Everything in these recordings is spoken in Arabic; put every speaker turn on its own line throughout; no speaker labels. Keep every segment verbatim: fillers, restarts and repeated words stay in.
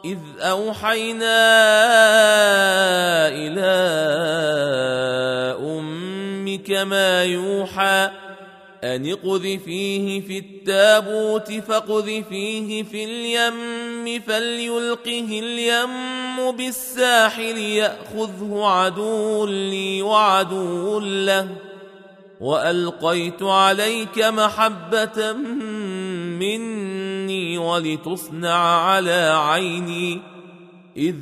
إذ أوحينا إلى أمك ما يوحى أن اقذفيه في التابوت فاقذفيه في اليم فليلقه اليم بالساحل يأخذه عدو لي وعدو له وألقيت عليك محبة مني ولتصنع على عيني إذ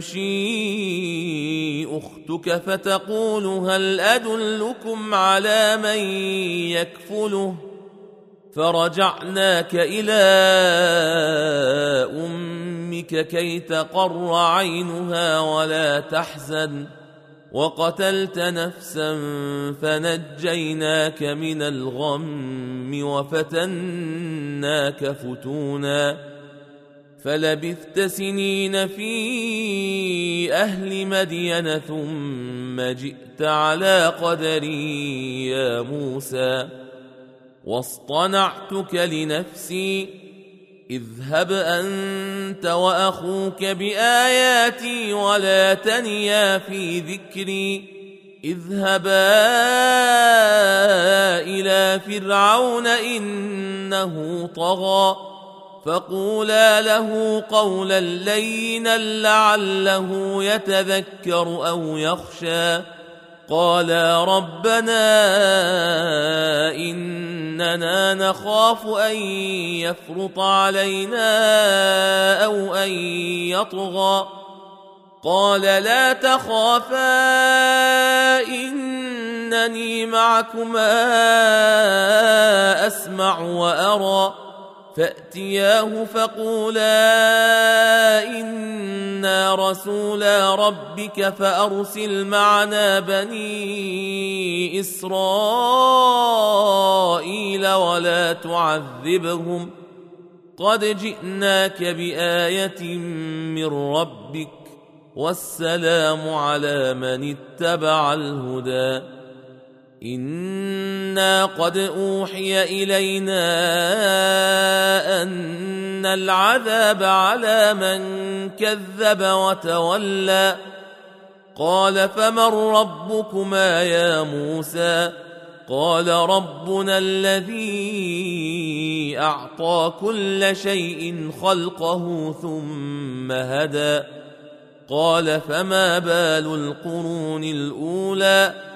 تمشي أختك فتقول هل أدلكم على من يكفله فرجعناك إلى أمك كي تقر عينها ولا تحزن وقتلت نفسا فنجيناك من الغم وفتناك فتونا فلبثت سنين في أهل مدين ثم جئت على قدري يا موسى واصطنعتك لنفسي اذهب أنت وأخوك بآياتي ولا تنيا في ذكري اذهبا إلى فرعون إنه طغى فقولا له قولا لينا لعله يتذكر أو يخشى قالا ربنا إننا نخاف أن يفرط علينا أو أن يطغى قال لا تخافا إنني معكما أسمع وأرى فأتياه فقولا إنا رسولا ربك فأرسل معنا بني إسرائيل ولا تعذبهم قد جئناك بآية من ربك والسلام على من اتبع الهدى إنا قد أوحي إلينا أن العذاب على من كذب وتولى قال فمن ربكما يا موسى قال ربنا الذي أعطى كل شيء خلقه ثم هدى قال فما بال القرون الأولى